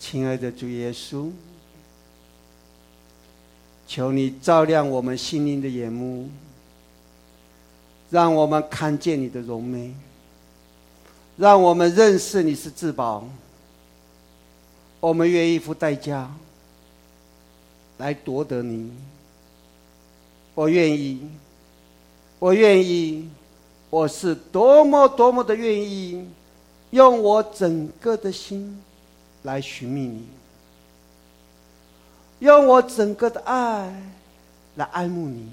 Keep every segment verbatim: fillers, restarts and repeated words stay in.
亲爱的主耶稣，求你照亮我们心灵的眼目，让我们看见你的荣美，让我们认识你是至宝。我们愿意付代价来夺得你。我愿意，我愿意，我是多么多么的愿意，用我整个的心来寻觅你，用我整个的爱来爱慕你，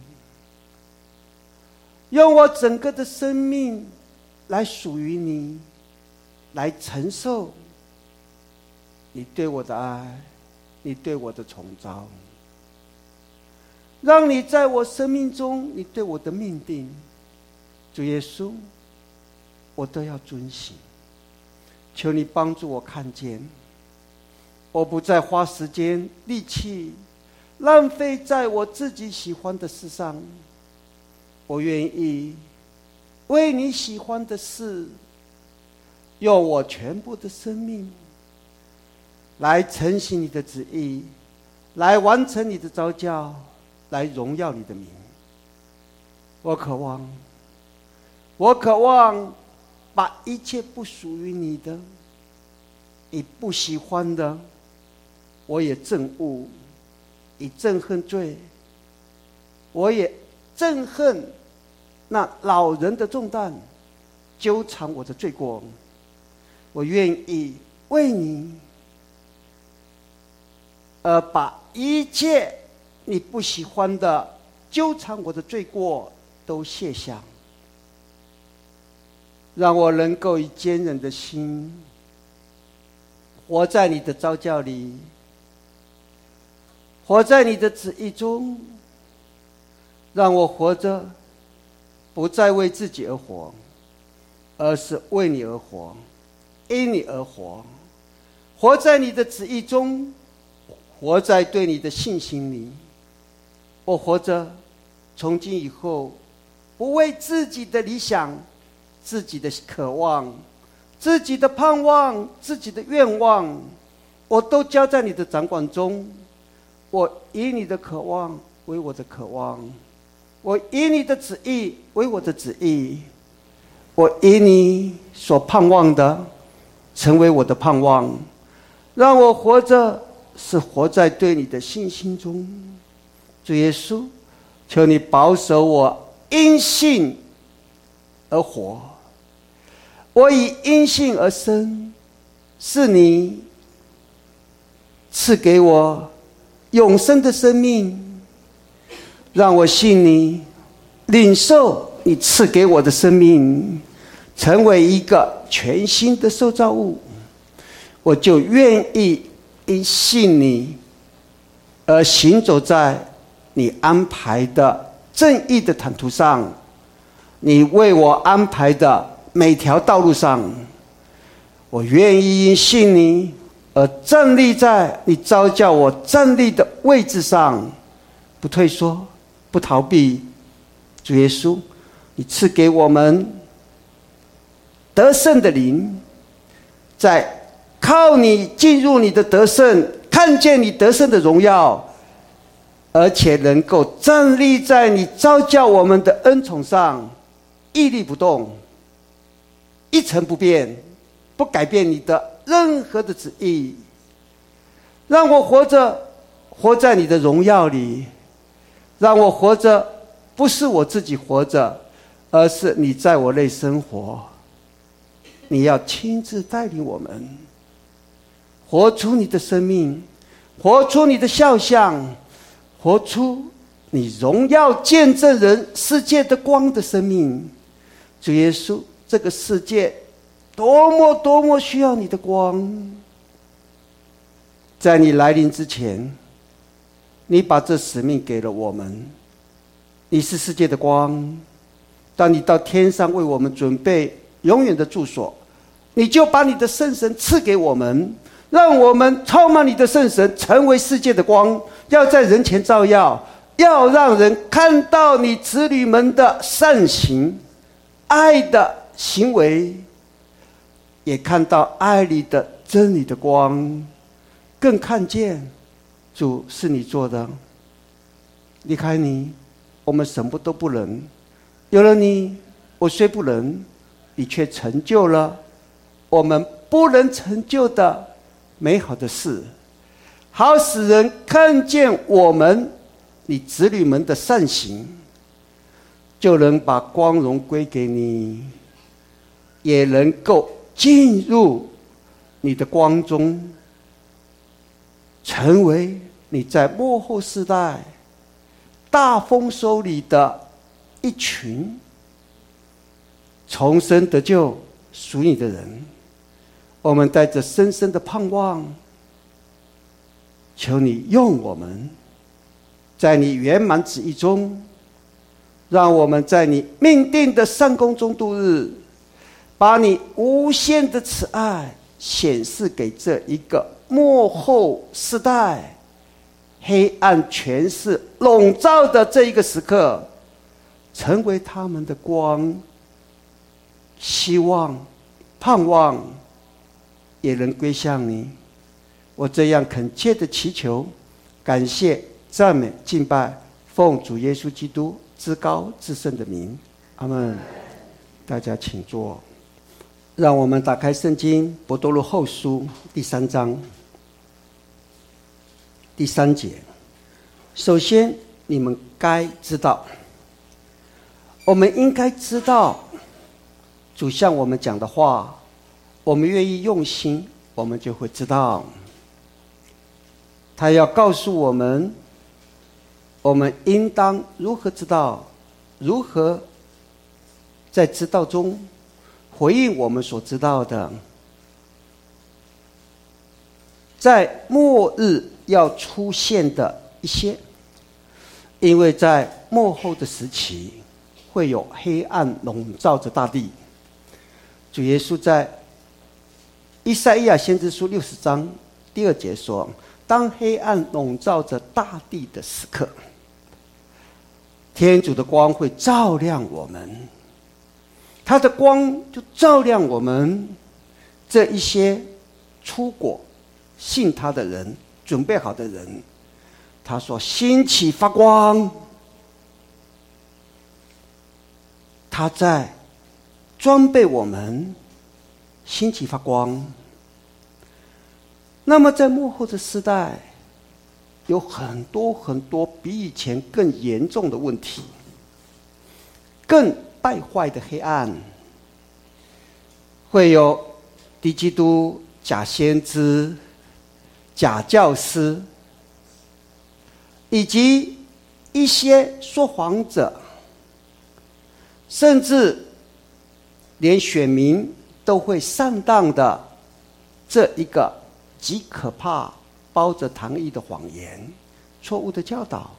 用我整个的生命来属于你，来承受你对我的爱，你对我的宠召，让你在我生命中你对我的命定，主耶稣，我都要遵行。求你帮助我看见，我不再花时间力气浪费在我自己喜欢的事上，我愿意为你喜欢的事用我全部的生命来承行你的旨意，来完成你的召叫，来荣耀你的名。我渴望我渴望把一切不属于你的，你不喜欢的，我也憎恶，以憎恨罪，我也憎恨那老人的重担纠缠我的罪过。我愿意为你而把一切你不喜欢的纠缠我的罪过都卸下，让我能够以坚韧的心活在你的召叫里，活在你的旨意中，让我活着不再为自己而活，而是为你而活，因你而活，活在你的旨意中，活在对你的信心里。我活着从今以后不为自己的理想，自己的渴望，自己的盼望，自己的愿望，我都交在你的掌管中。我以你的渴望为我的渴望，我以你的旨意为我的旨意，我以你所盼望的成为我的盼望。让我活着是活在对你的信心中。主耶稣，求你保守我因信而活，我以因信而生，是你赐给我永生的生命，让我信你，领受你赐给我的生命，成为一个全新的受造物。我就愿意因信你而行走在你安排的正义的坦途上，你为我安排的每条道路上。我愿意因信你而站立在你召叫我站立的位置上，不退缩，不逃避。主耶稣，你赐给我们得胜的灵，在靠你进入你的得胜，看见你得胜的荣耀，而且能够站立在你召叫我们的恩宠上，屹立不动，一成不变，不改变你的任何的旨意。让我活着活在你的荣耀里，让我活着不是我自己活着，而是你在我内生活。你要亲自带领我们活出你的生命，活出你的肖像，活出你荣耀见证人世界的光的生命。主耶稣，这个世界多么多么需要你的光。在你来临之前，你把这使命给了我们，你是世界的光。当你到天上为我们准备永远的住所，你就把你的圣神赐给我们，让我们充满你的圣神，成为世界的光，要在人前照耀，要让人看到你子女们的善行，爱的行为，也看到爱里的真理的光。 更看见主是你做的。离开你，我们什么都不能；有了你，我虽不能，你却成就了我们不能成就的美好的事，好使人看见我们你子女们的善行，就能把光荣归给你，也能够进入你的光中，成为你在末后世代大丰收里的一群重生得救属你的人。我们带着深深的盼望，求你用我们，在你圆满旨意中，让我们在你命定的善工中度日，把你无限的慈爱显示给这一个末后世代黑暗权势笼罩的这一个时刻，成为他们的光，希望盼望也能归向你。我这样恳切的祈求，感谢赞美敬拜，奉主耶稣基督至高至圣的名，阿们。大家请坐。让我们打开圣经伯多禄后书第三章第三节。首先你们该知道，我们应该知道主向我们讲的话，我们愿意用心，我们就会知道。他要告诉我们，我们应当如何知道，如何在知道中回应我们所知道的。在末日要出现的一些，因为在末后的时期会有黑暗笼罩着大地。主耶稣在以赛亚先知书六十章第二节说，当黑暗笼罩着大地的时刻，天主的光会照亮我们，他的光就照亮我们这一些出果信他的人，准备好的人。他说兴起发光，他在装备我们兴起发光。那么在末后的时代，有很多很多比以前更严重的问题，更败坏的黑暗，会有敌基督、假先知、假教师，以及一些说谎者，甚至连选民都会上当的这一个极可怕包着糖衣的谎言，错误的教导，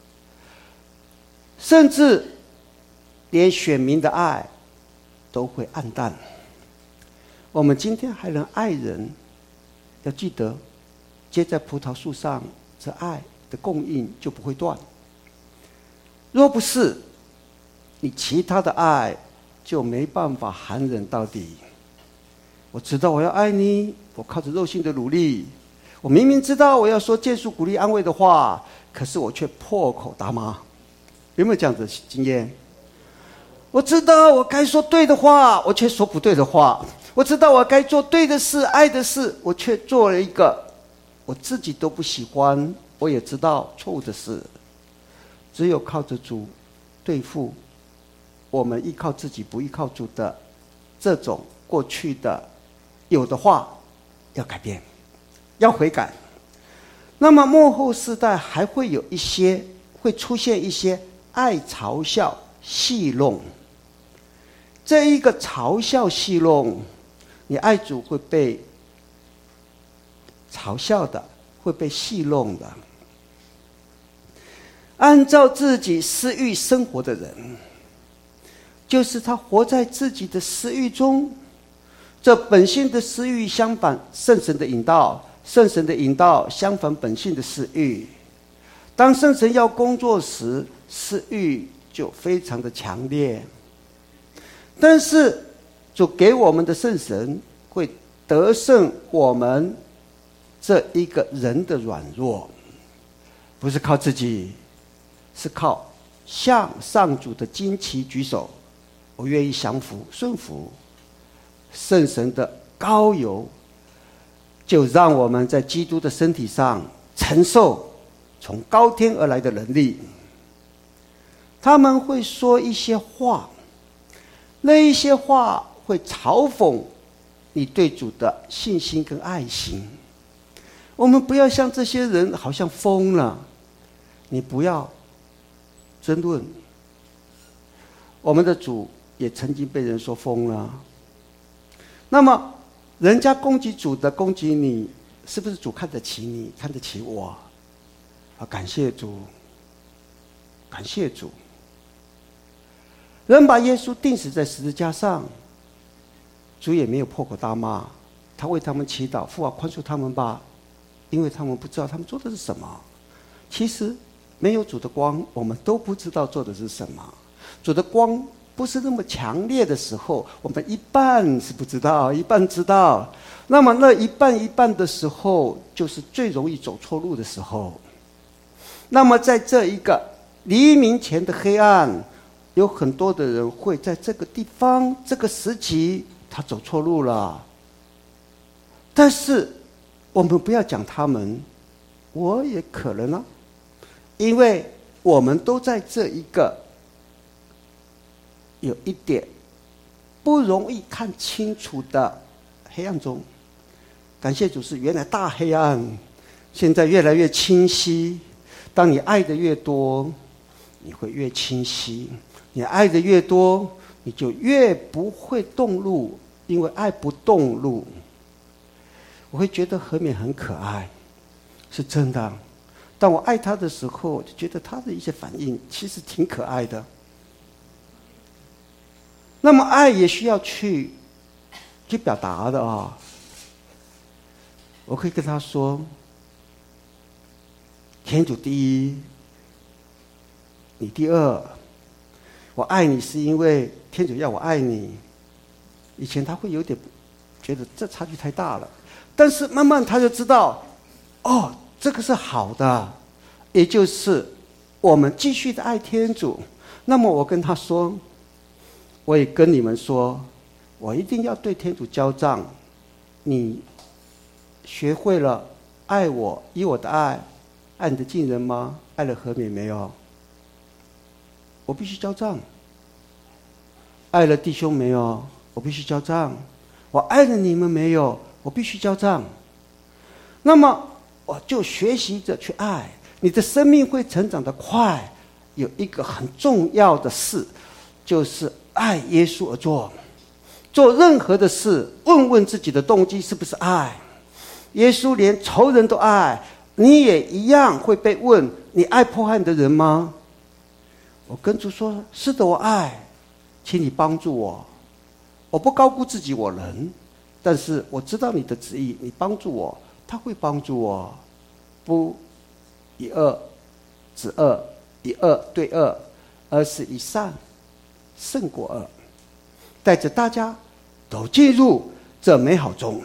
甚至连选民的爱都会暗淡。我们今天还能爱人，要记得结在葡萄树上，这爱的供应就不会断。若不是，你其他的爱就没办法含忍到底。我知道我要爱你，我靠着肉性的努力，我明明知道我要说建树、鼓励、安慰的话，可是我却破口大骂。有没有这样的经验？我知道我该说对的话，我却说不对的话。我知道我该做对的事、爱的事，我却做了一个我自己都不喜欢，我也知道错误的事。只有靠着主对付我们依靠自己不依靠主的这种过去的有的话，要改变，要悔改。那么末后世代还会有一些，会出现一些爱嘲笑戏弄。这一个嘲笑戏弄，你爱主会被嘲笑的，会被戏弄的。按照自己私欲生活的人，就是他活在自己的私欲中，这本性的私欲相反圣神的引导，圣神的引导相反本性的私欲。当圣神要工作时，私欲就非常的强烈。但是主给我们的圣神会得胜我们这一个人的软弱，不是靠自己，是靠向上主的旌旗举手，我愿意降服顺服。圣神的膏油就让我们在基督的身体上承受从高天而来的能力。他们会说一些话，那一些话会嘲讽你对主的信心跟爱心。我们不要像这些人好像疯了，你不要争论。我们的主也曾经被人说疯了。那么人家攻击主的攻击你，是不是主看得起你，看得起我？啊，感谢主，感谢主。人把耶稣钉死在十字架上，主也没有破口大骂，他为他们祈祷，父啊，宽恕他们吧，因为他们不知道他们做的是什么。其实没有主的光，我们都不知道做的是什么。主的光不是那么强烈的时候，我们一半是不知道，一半知道。那么那一半一半的时候，就是最容易走错路的时候。那么在这一个黎明前的黑暗，有很多的人会在这个地方这个时期他走错路了。但是我们不要讲他们，我也可能啊，因为我们都在这一个有一点不容易看清楚的黑暗中。感谢主，是原来大黑暗现在越来越清晰。当你爱的越多，你会越清晰。你爱的越多，你就越不会动怒，因为爱不动怒。我会觉得何勉很可爱，是真的。当我爱他的时候，我就觉得他的一些反应其实挺可爱的。那么爱也需要去去表达的啊。我可以跟他说，天主第一，你第二。我爱你是因为天主要我爱你。以前他会有点觉得这差距太大了，但是慢慢他就知道，哦，这个是好的，也就是我们继续的爱天主。那么我跟他说，我也跟你们说，我一定要对天主交账。你学会了爱我，以我的爱爱你的近人吗？爱了何勉没有？我必须交账。爱了弟兄没有？我必须交账。我爱了你们没有？我必须交账。那么我就学习着去爱。你的生命会成长得快，有一个很重要的事，就是爱耶稣而做。做任何的事，问问自己的动机是不是爱。耶稣连仇人都爱，你也一样会被问，你爱迫害你的人吗？我跟主说，是的，我爱，请你帮助我。我不高估自己，我能，但是我知道你的旨意，你帮助我，他会帮助我。不以恶止恶，以恶对恶，而是以善胜过恶，带着大家都进入这美好中。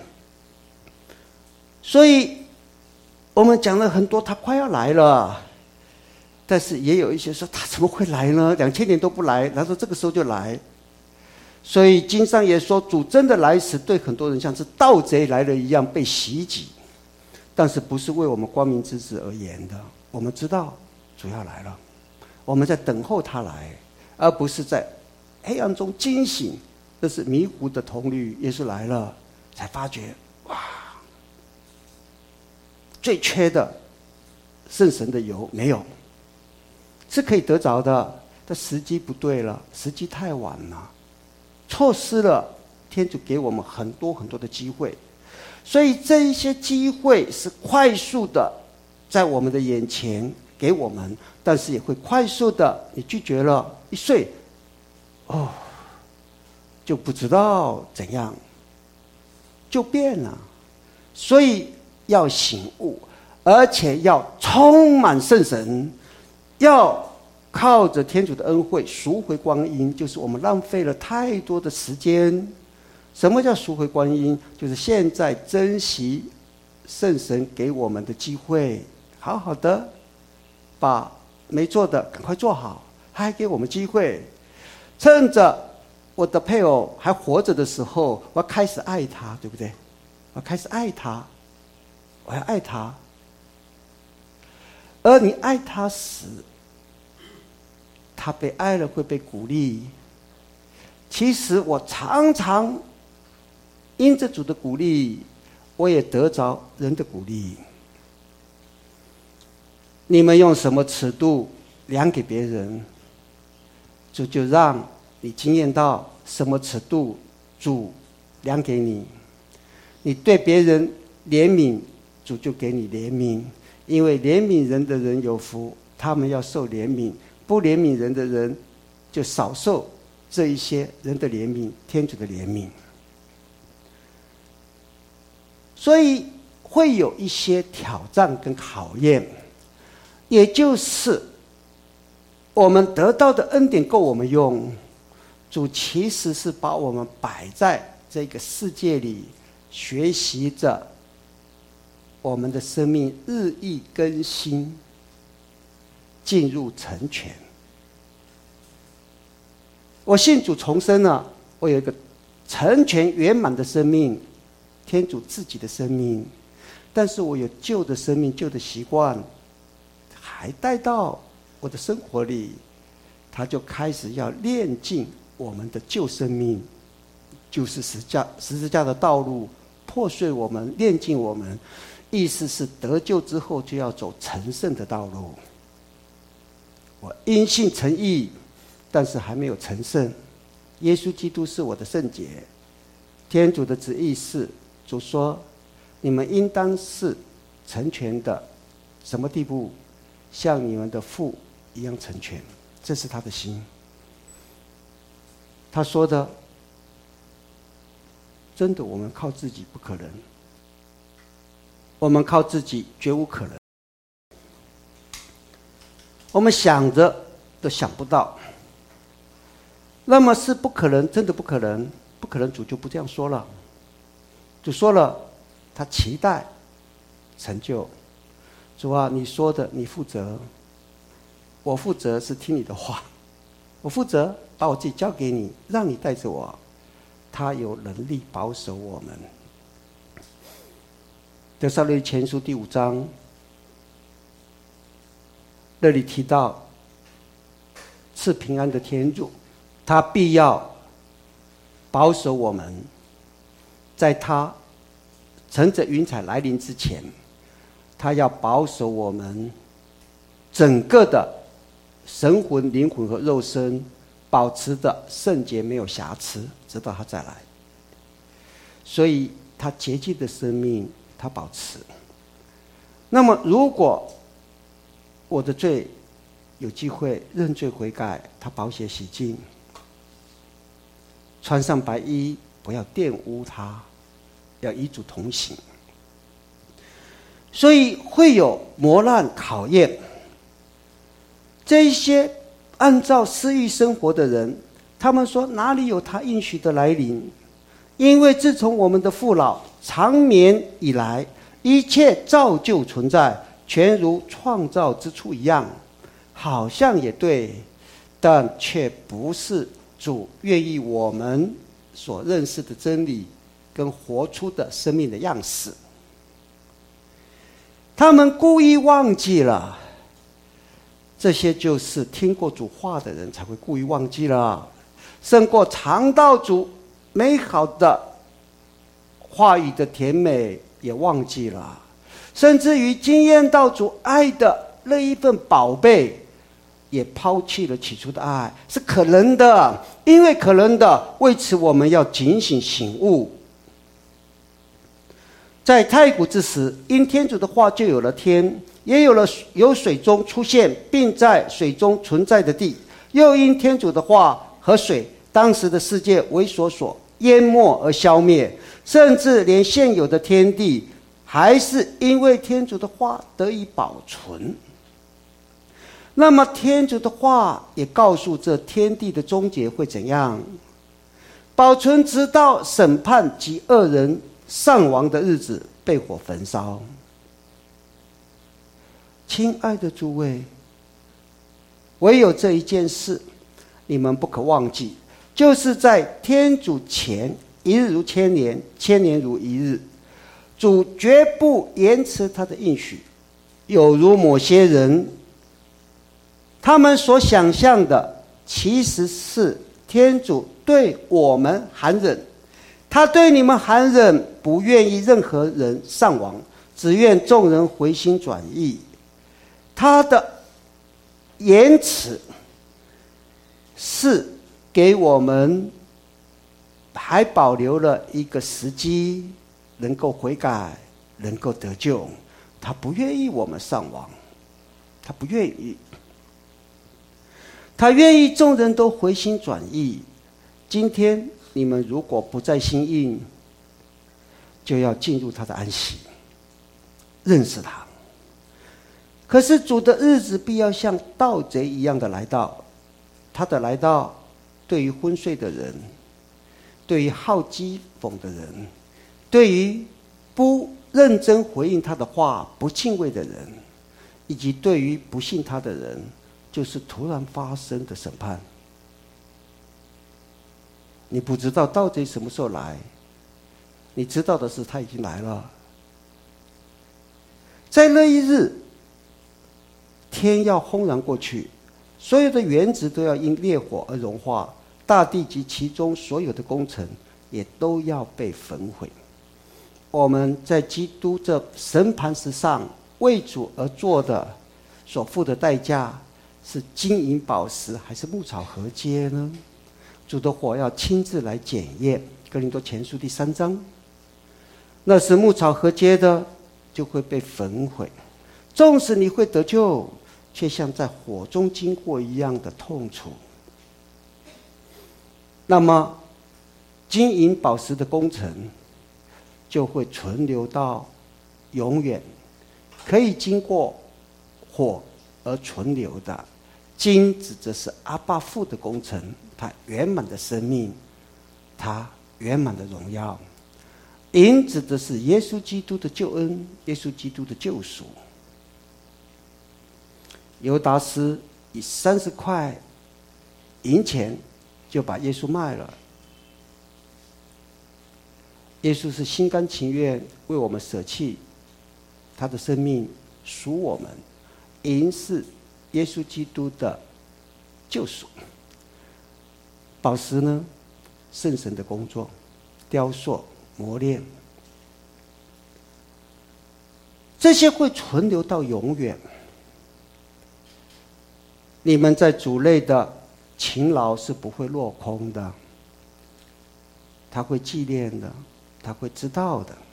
所以我们讲了很多，他快要来了，但是也有一些说他怎么会来呢？两千年都不来，然后这个时候就来。所以经上也说，主真的来时，对很多人像是盗贼来了一样被袭击，但是不是为我们光明之子而言的。我们知道主要来了，我们在等候他来，而不是在黑暗中惊醒，这是迷糊的铜驴。耶稣来了，才发觉，哇，最缺的圣神的油没有，是可以得着的，但时机不对了，时机太晚了，错失了天主给我们很多很多的机会。所以这一些机会是快速的在我们的眼前给我们，但是也会快速的，你拒绝了，一睡哦就不知道怎样就变了。所以要醒悟，而且要充满圣神，要靠着天主的恩惠赎回光阴，就是我们浪费了太多的时间。什么叫赎回光阴？就是现在珍惜圣神给我们的机会，好好的把没做的赶快做好。他还给我们机会，趁着我的配偶还活着的时候，我要开始爱他，对不对？我要开始爱他，我要爱他。而你爱他时，他被爱了会被鼓励。其实我常常因着主的鼓励，我也得着人的鼓励。你们用什么尺度量给别人，主就让你经验到什么尺度主量给你。你对别人怜悯，主就给你怜悯，因为怜悯人的人有福，他们要受怜悯；不怜悯人的人就少受这一些人的怜悯，天主的怜悯。所以会有一些挑战跟考验，也就是我们得到的恩典够我们用，主其实是把我们摆在这个世界里，学习着我们的生命日益更新，进入成全。我信主重生了，我有一个成全圆满的生命，天主自己的生命，但是我有旧的生命、旧的习惯，还带到我的生活里，他就开始要炼净我们的旧生命，就是十字架十字架的道路，破碎我们，炼净我们。意思是得救之后就要走成圣的道路。我因信成义，但是还没有成圣。耶稣基督是我的圣洁。天主的旨意是，主说你们应当是成全的，什么地步？像你们的父一样成全，这是他的心。他说的真的，我们靠自己不可能，我们靠自己绝无可能，我们想着都想不到。那么是不可能，真的不可能，不可能，主就不这样说了。主说了，他期待成就。主啊，你说的你负责，我负责是听你的话，我负责把我自己交给你，让你带着我。他有能力保守我们。得撒勒前书第五章那里提到，赐平安的天主，他必要保守我们，在他乘着云彩来临之前，他要保守我们整个的神魂、灵魂和肉身，保持的圣洁没有瑕疵，直到他再来。所以他洁净的生命他保持。那么如果我的罪有机会认罪悔改，他宝血洗净，穿上白衣，不要玷污他，要与主同行。所以会有磨难考验。这一些按照私欲生活的人，他们说哪里有他应许的来临？因为自从我们的父老长眠以来，一切照旧存在，全如创造之初一样，好像也对，但却不是主愿意我们所认识的真理跟活出的生命的样式。他们故意忘记了，这些就是听过主话的人才会故意忘记了，胜过尝到主美好的话语的甜美也忘记了，甚至于经验到主爱的那一份宝贝也抛弃了起初的爱，是可能的，因为可能的，为此我们要警醒醒悟。在太古之时，因天主的话就有了天，也有了由水中出现并在水中存在的地，又因天主的话和水，当时的世界为所所淹没而消灭，甚至连现有的天地还是因为天主的话得以保存。那么天主的话也告诉这天地的终结会怎样，保存直到审判及恶人上亡的日子， 被火焚烧。亲爱的诸位，唯有这一件事你们不可忘记，就是在天主前，一日如千年，千年如一日。主绝不延迟他的应许，有如某些人他们所想象的，其实是天主对我们寒忍。他对你们寒忍，不愿意任何人丧亡，只愿众人回心转意。他的延迟是给我们还保留了一个时机，能够悔改，能够得救。他不愿意我们丧亡，他不愿意，他愿意众人都回心转意。今天你们如果不再心硬，就要进入他的安息，认识他。可是主的日子必要像盗贼一样的来到，他的来到对于昏睡的人，对于好讥讽的人，对于不认真回应他的话、不敬畏的人，以及对于不信他的人，就是突然发生的审判。你不知道盗贼什么时候来，你知道的是他已经来了。在那一日，天要轰然过去，所有的原子都要因烈火而融化，大地及其中所有的工程也都要被焚毁。我们在基督这审判石上为主而做的所付的代价，是金银宝石还是牧草禾秸呢？主的火要亲自来检验。哥林多前书第三章，那是牧草禾秸的就会被焚毁，纵使你会得救，却像在火中经过一样的痛楚。那么金银宝石的工程就会存留到永远，可以经过火而存留的。金指的是阿爸父的工程，他圆满的生命，他圆满的荣耀。银指的是耶稣基督的救恩，耶稣基督的救赎。犹达斯以三十块银钱就把耶稣卖了。耶稣是心甘情愿为我们舍弃他的生命，赎我们。银是耶稣基督的救赎。宝石呢，圣神的工作，雕塑、磨练，这些会存留到永远。你们在主内的勤劳是不会落空的，他会纪念的，他会知道的。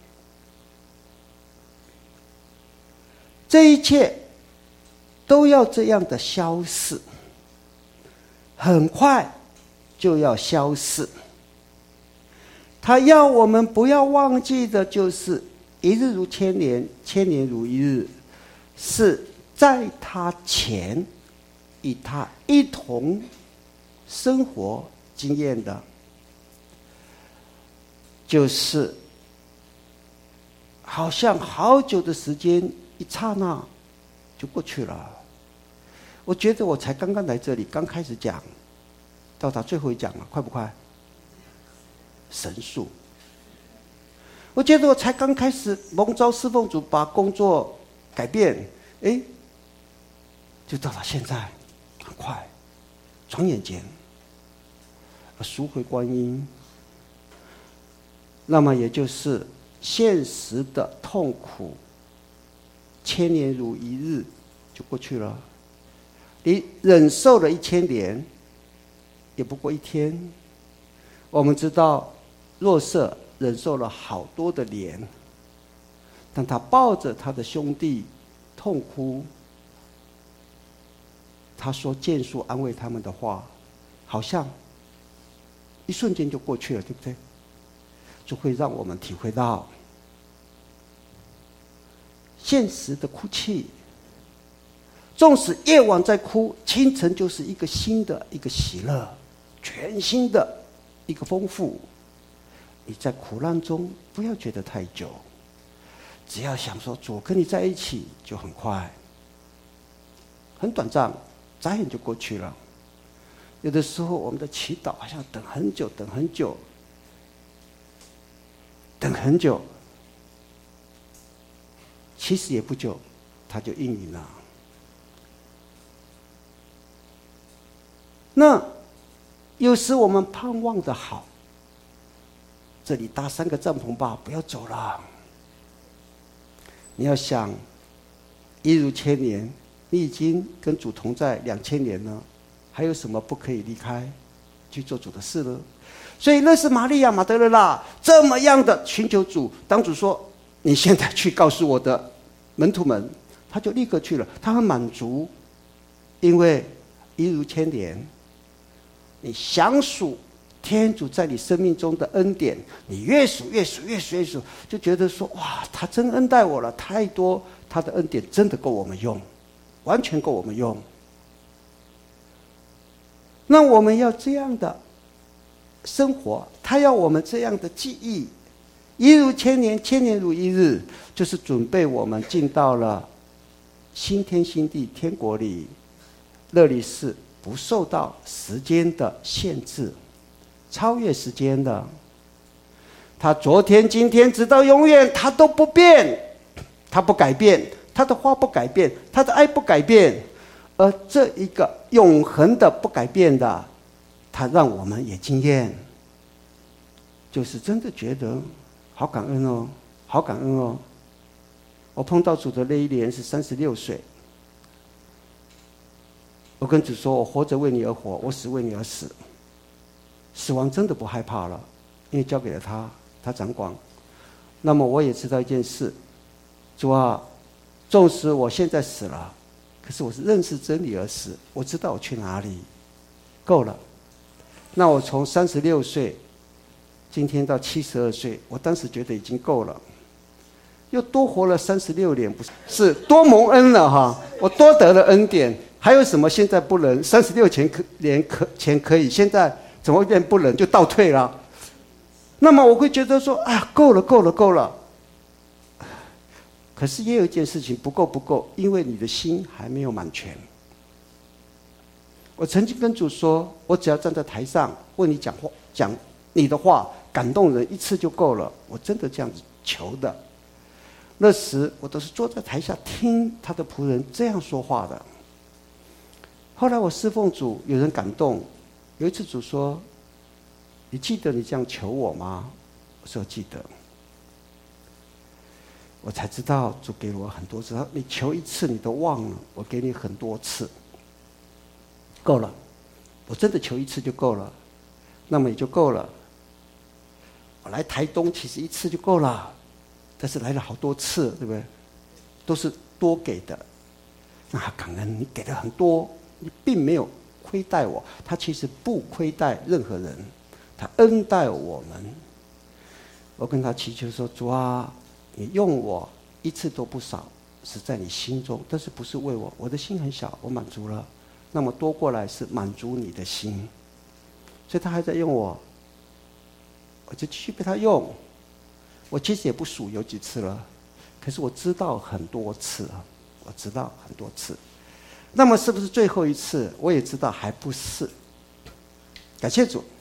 这一切都要这样的消逝，很快就要消逝。他要我们不要忘记的就是一日如千年，千年如一日，是在他前与他一同生活经验的，就是好像好久的时间一刹那就过去了。我觉得我才刚刚来这里，刚开始讲，到达最后一讲了，快不快？神速。我觉得我才刚开始蒙召侍奉主，把工作改变，哎，就到了现在，很快，转眼间，赎回观音。那么也就是现实的痛苦，千年如一日就过去了。你忍受了一千年，也不过一天。我们知道若瑟忍受了好多的年，当他抱着他的兄弟痛哭，他说建树安慰他们的话，好像一瞬间就过去了，对不对？就会让我们体会到现实的哭泣。纵使夜晚在哭，清晨就是一个新的一个喜乐，全新的一个丰富。你在苦难中不要觉得太久， 只要想说主跟你在一起就很快，很短暂，眨眼就过去了。有的时候我们的祈祷好像等很久，等很久，等很久，其实也不久，他就应允了。那有时我们盼望的好，这里搭三个帐篷吧，不要走了。你要想，一如千年，你已经跟主同在两千年了，还有什么不可以离开去做主的事呢？所以那是玛利亚马德勒纳这么样的寻求主。当主说你现在去告诉我的门徒们，他就立刻去了，他很满足，因为一如千年，你详数天主在你生命中的恩典，你越数越数越数越数，就觉得说哇，他真恩待我了，太多，他的恩典真的够我们用，完全够我们用。那我们要这样的生活，他要我们这样的记忆，一如千年，千年如一日，就是准备我们进到了新天新地天国里，乐里是不受到时间的限制，超越时间的。他昨天今天直到永远，他都不变，他不改变，他的话不改变，他的爱不改变。而这一个永恒的不改变的，他让我们也经验，就是真的觉得好感恩哦，好感恩哦。我碰到主的那一年是三十六岁，我跟主说，我活着为你而活，我死为你而死。死亡真的不害怕了，因为交给了他，他掌管。那么我也知道一件事，主啊，纵使我现在死了，可是我是认识真理而死，我知道我去哪里，够了。那我从三十六岁今天到七十二岁，我当时觉得已经够了，又多活了三十六年，不是是多蒙恩了哈，我多得了恩典，还有什么现在不能？三十六前可年可前可以，现在怎么会变不能？就倒退了。那么我会觉得说，啊，够了，够了，够了。可是也有一件事情不够，不够，因为你的心还没有满全。我曾经跟主说，我只要站在台上为你讲话，讲你的话，感动人一次就够了。我真的这样子求的。那时我都是坐在台下听他的仆人这样说话的。后来我侍奉主，有人感动。有一次主说：“你记得你这样求我吗？”我说：“记得。”我才知道主给了我很多次。他说：“你求一次你都忘了，我给你很多次，够了。我真的求一次就够了，那么也就够了。我来台东其实一次就够了。”但是来了好多次，对不对？都是多给的，那感恩你给的很多，你并没有亏待我。他其实不亏待任何人，他恩待我们。我跟他祈求说：“主啊，你用我一次都不少，是在你心中，但是不是为我，我的心很小，我满足了。那么多过来是满足你的心，所以他还在用我，我就继续被他用。”我其实也不数有几次了，可是我知道很多次啊，我知道很多次。那么是不是最后一次？我也知道还不是。感谢主，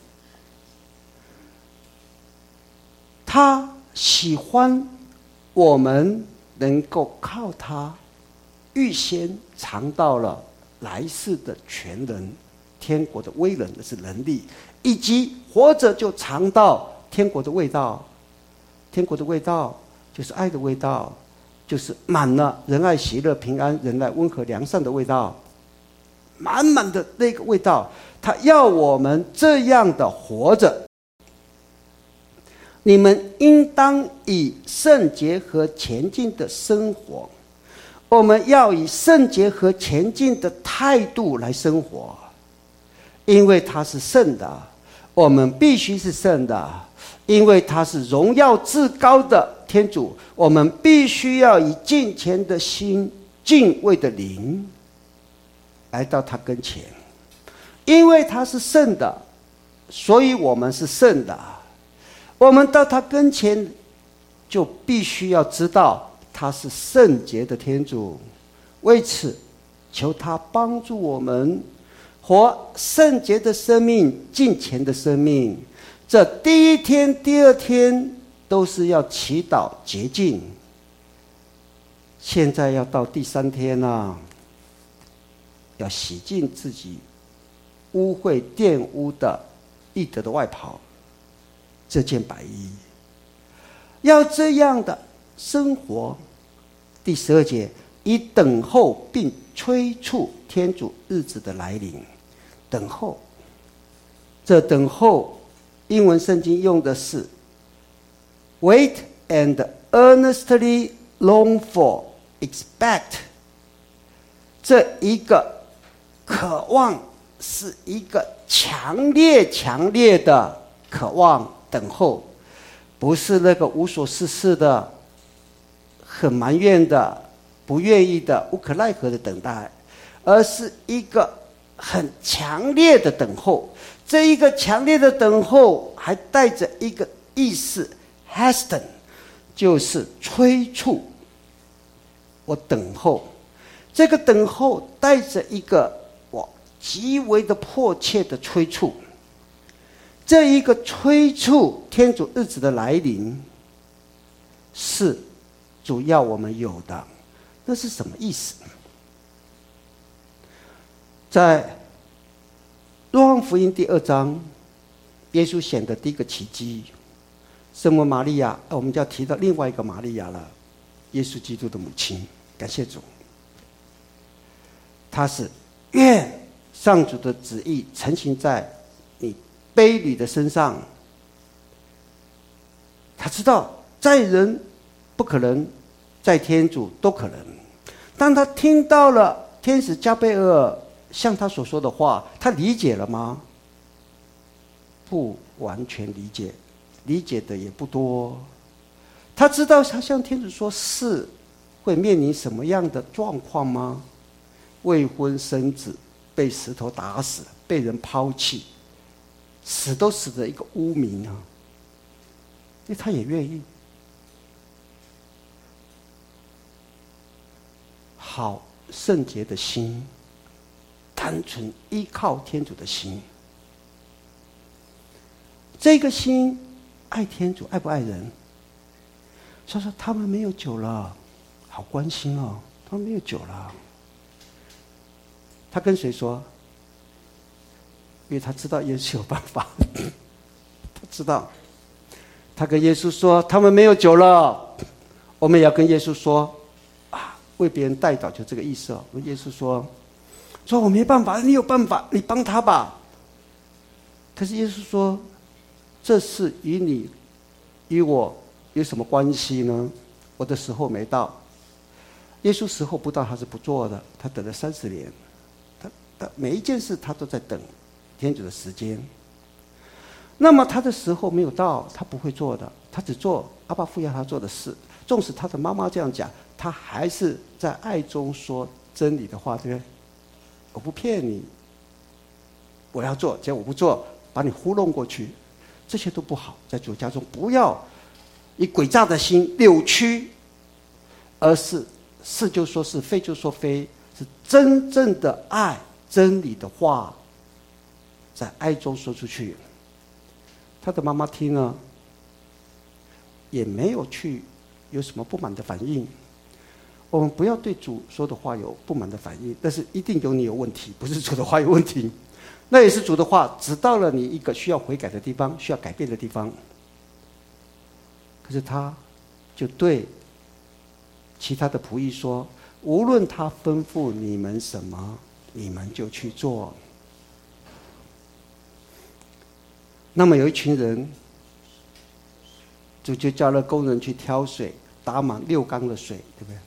他喜欢我们能够靠他预先尝到了来世的全能，天国的威能的是能力，以及活着就尝到天国的味道。天国的味道就是爱的味道，就是满了仁爱喜乐平安仁爱温和良善的味道，满满的那个味道。他要我们这样的活着。你们应当以圣洁和前进的生活，我们要以圣洁和前进的态度来生活，因为他是圣的，我们必须是圣的。因为他是荣耀至高的天主，我们必须要以敬虔的心、敬畏的灵来到他跟前。因为他是圣的，所以我们是圣的。我们到他跟前，就必须要知道他是圣洁的天主，为此求他帮助我们活圣洁的生命，敬虔的生命。这第一天第二天都是要祈祷洁净，现在要到第三天了、啊，要洗净自己污秽玷污的义德的外袍，这件白衣，要这样的生活。第十二节，以等候并催促天主日子的来临。等候，这等候英文圣经用的是 wait and earnestly long for expect， 这一个渴望是一个强烈强烈的渴望等候，不是那个无所事事的很埋怨的不愿意的无可奈何的等待，而是一个很强烈的等候。这一个强烈的等候还带着一个意思 hasten， 就是催促。我等候，这个等候带着一个我极为的迫切的催促。这一个催促天主日子的来临是主要我们有的。那是什么意思？在若望福音第二章，耶稣显的第一个奇迹，圣母玛利亚，我们就要提到另外一个玛利亚了，耶稣基督的母亲。感谢主，她是愿上主的旨意成行在你卑女的身上。她知道在人不可能，在天主都可能。当她听到了天使加贝尔向他所说的话，他理解了吗？不完全理解，理解的也不多。他知道他向天主说是会面临什么样的状况吗？未婚生子，被石头打死，被人抛弃，死都死的一个污名啊！因为他也愿意。好圣洁的心，单纯依靠天主的心，这个心爱天主，爱不爱人？他说他们没有酒了，好关心哦，他们没有酒了。他跟谁说？因为他知道耶稣有办法，他知道。他跟耶稣说他们没有酒了，我们也要跟耶稣说啊，为别人代祷就这个意思哦。耶稣说说我没办法，你有办法，你帮他吧。可是耶稣说，这事与你与我有什么关系呢？我的时候没到。耶稣时候不到，他是不做的。他等了三十年，他他每一件事他都在等天主的时间。那么他的时候没有到，他不会做的，他只做阿爸父要他做的事。纵使他的妈妈这样讲，他还是在爱中说真理的话，对不对？我不骗你，我要做，结果我不做，把你糊弄过去，这些都不好。在主家中，不要以诡诈的心扭曲，而是是就说是，非就说非，是真正的爱真理的话，在爱中说出去。他的妈妈听了，也没有去有什么不满的反应。我们不要对主说的话有不满的反应，但是一定有你有问题，不是主的话有问题。那也是主的话指到了你一个需要悔改的地方，需要改变的地方。可是他就对其他的仆役说，无论他吩咐你们什么，你们就去做。那么有一群人，主就叫了工人去挑水，打满六缸的水，对不对？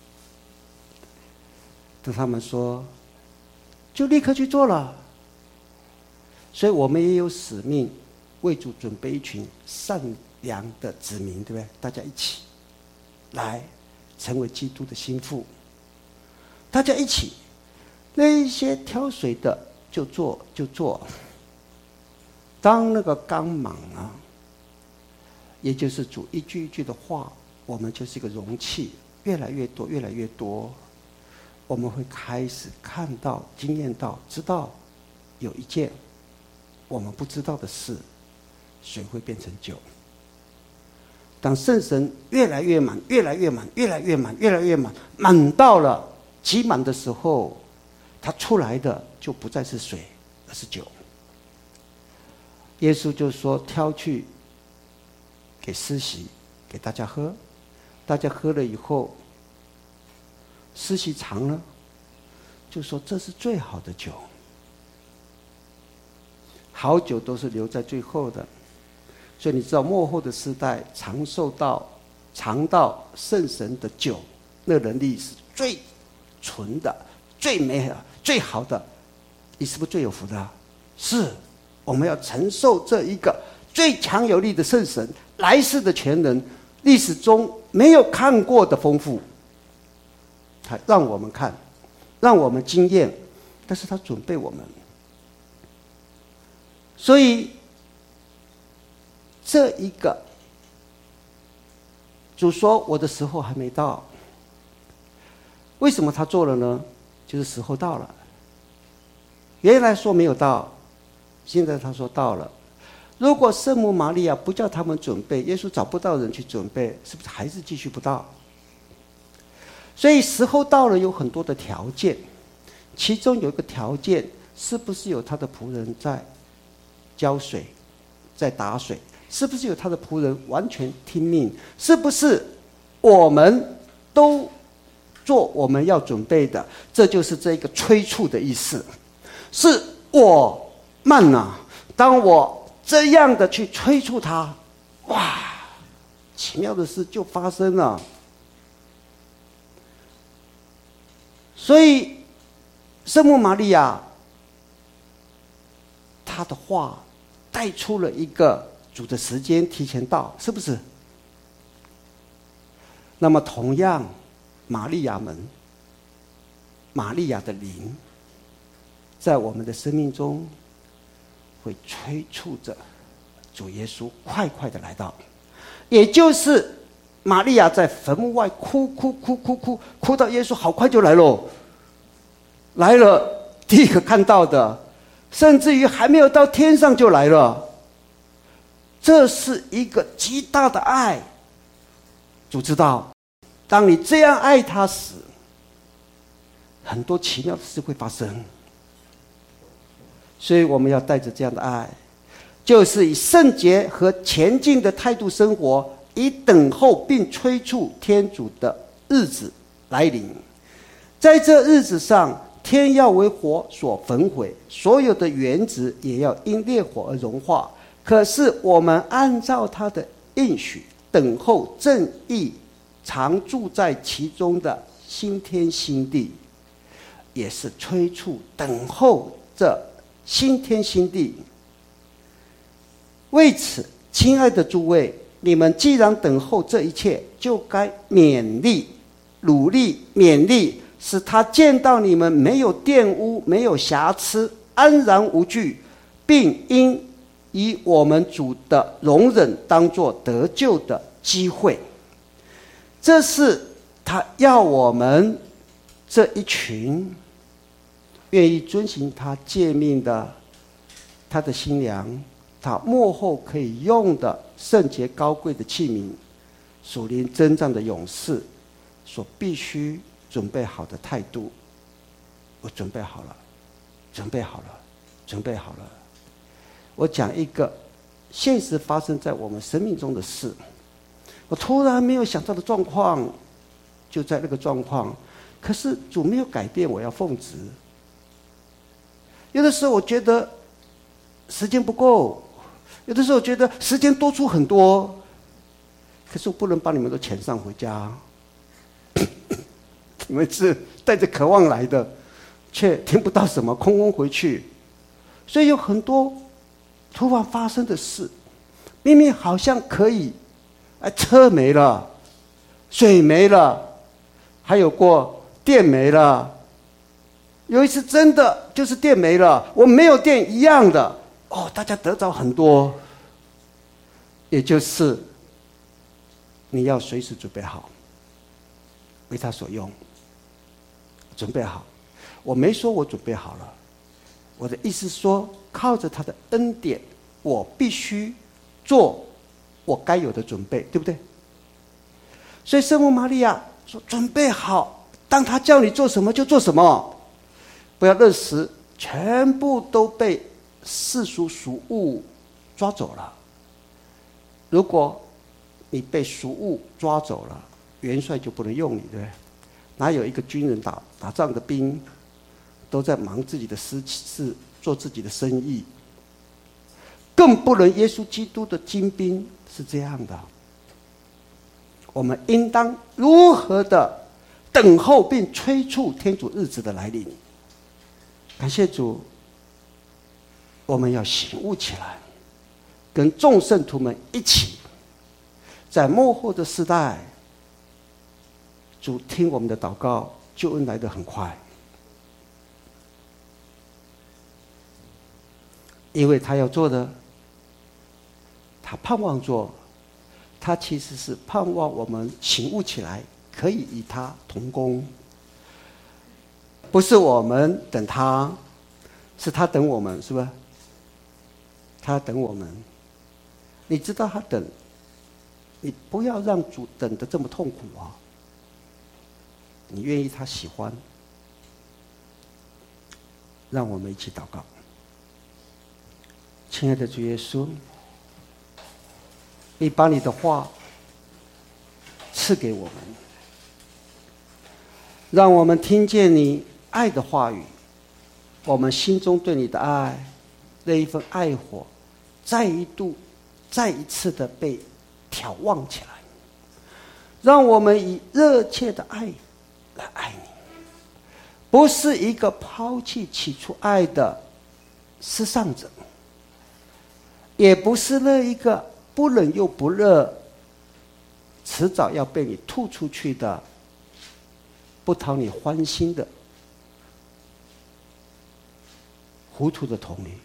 等他们说，就立刻去做了。所以我们也有使命，为主准备一群善良的子民，对不对？大家一起来成为基督的心腹。大家一起，那一些挑水的就做就做。当那个缸满了，也就是主一句一句的话，我们就是一个容器， 越来越多，越来越多，我们会开始看到、经验到、知道有一件我们不知道的事：水会变成酒。当圣神越来越满、越来越满、越来越满、越来越满，满到了极满的时候，它出来的就不再是水，而是酒。耶稣就说：“挑去给施洗，给大家喝。大家喝了以后，施洗尝了，就说这是最好的酒。好酒都是留在最后的。”所以你知道末后的时代尝受到尝到圣神的酒，那能力是最纯的、最美好、最好的。你是不是最有福的？是，我们要承受这一个最强有力的圣神来世的全能，历史中没有看过的丰富。他让我们看，让我们经验，但是他准备我们。所以这一个主说我的时候还没到，为什么他做了呢？就是时候到了。原来说没有到，现在他说到了。如果圣母玛利亚不叫他们准备，耶稣找不到人去准备，是不是还是继续不到？所以时候到了有很多的条件，其中有一个条件，是不是有他的仆人在浇水，在打水？是不是有他的仆人完全听命？是不是我们都做我们要准备的？这就是这个催促的意思。是我慢啊，当我这样的去催促他，哇，奇妙的事就发生了。所以圣母玛利亚她的话带出了一个主的时间提前到，是不是？那么同样，玛利亚们，玛利亚的灵，在我们的生命中会催促着主耶稣快快的来到。也就是玛利亚在坟墓外哭哭哭哭哭哭到耶稣好快就来了，来了，第一个看到的，甚至于还没有到天上就来了。这是一个极大的爱。主知道，当你这样爱他时，很多奇妙的事会发生。所以我们要带着这样的爱，就是以圣洁和前进的态度生活，以等候并催促天主的日子来临。在这日子上，天要为火所焚毁，所有的原子也要因烈火而融化。可是我们按照他的应许，等候正义常住在其中的新天新地，也是催促等候这新天新地。为此，亲爱的诸位，你们既然等候这一切，就该勉励、努力、勉励，使他见到你们没有玷污、没有瑕疵，安然无惧，并因以我们主的容忍当作得救的机会。这是他要我们这一群愿意遵行他诫命的他的新娘，他末后可以用的圣洁高贵的器皿，属灵征战的勇士所必须准备好的态度。我准备好了，准备好了，准备好了。我讲一个现实发生在我们生命中的事，我突然没有想到的状况，就在那个状况，可是主没有改变我要奉旨。有的时候我觉得时间不够，有的时候觉得时间多出很多，可是我不能把你们都遣散回家。你们是带着渴望来的，却听不到什么，空空回去。所以有很多突然发生的事，明明好像可以，哎，车没了，水没了，还有过电没了。有一次真的就是电没了，我没有电一样的，哦，大家得着很多。也就是你要随时准备好， 为他所用。准备好，我没说我准备好了，我的意思是说，靠着他的恩典，我必须做我该有的准备，对不对？所以圣母玛利亚说准备好，当他叫你做什么就做什么，不要那时全部都被世俗俗物抓走了。如果你被俗物抓走了，元帅就不能用你，对不对？哪有一个军人打打仗的兵都在忙自己的私事，做自己的生意？更不能耶稣基督的精兵是这样的。我们应当如何的等候并催促天主日子的来临？感谢主，我们要醒悟起来，跟众圣徒们一起，在末后的时代，主听我们的祷告，救恩来得很快，因为他要做的，他盼望做，他其实是盼望我们醒悟起来，可以与他同工。不是我们等他，是他等我们，是吧？他等我们，你知道他等，你不要让主等得这么痛苦啊！你愿意他喜欢，让我们一起祷告。亲爱的主耶稣，你把你的话赐给我们，让我们听见你爱的话语，我们心中对你的爱那一份爱火再一度再一次的被挑旺起来，让我们以热切的爱来爱你，不是一个抛弃起初爱的失丧者，也不是那一个不冷又不热，迟早要被你吐出去的不讨你欢心的糊涂的童女。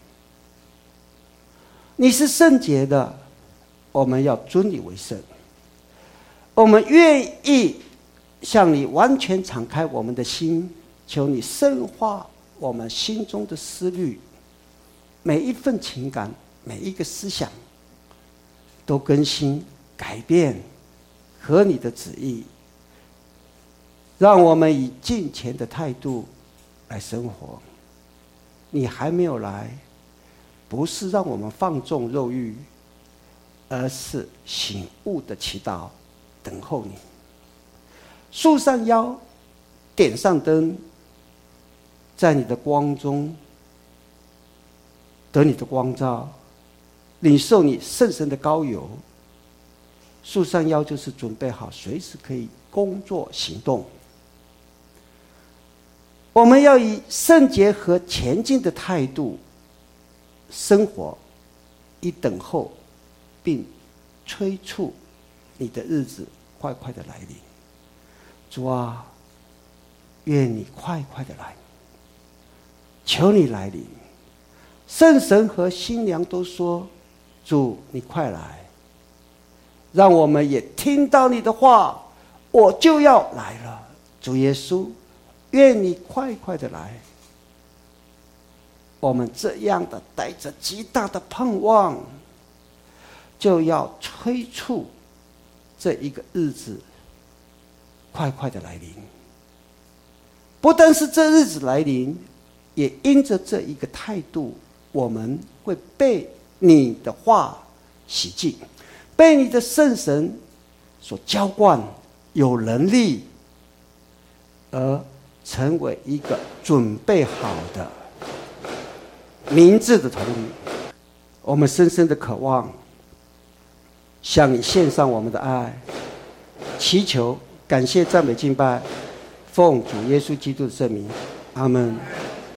你是圣洁的，我们要尊你为圣，我们愿意向你完全敞开我们的心，求你深化我们心中的思虑，每一份情感，每一个思想都更新改变，合你的旨意，让我们以敬虔的态度来生活。你还没有来，不是让我们放纵肉欲，而是醒悟的祈祷，等候你。束上腰，点上灯，在你的光中得你的光照，领受你圣神的膏油。束上腰就是准备好随时可以工作行动。我们要以圣洁和前进的态度生活，以等候并催促你的日子快快的来临。主啊，愿你快快的来，求你来临。圣神和新娘都说，主你快来，让我们也听到你的话，我就要来了。主耶稣，愿你快快的来。我们这样的带着极大的盼望，就要催促这一个日子快快的来临。不但是这日子来临，也因着这一个态度，我们会被你的话洗净，被你的圣神所浇灌，有能力而成为一个准备好的明智的童女。我们深深的渴望向你献上我们的爱，祈求感谢赞美敬拜，奉主耶稣基督的圣名，阿们。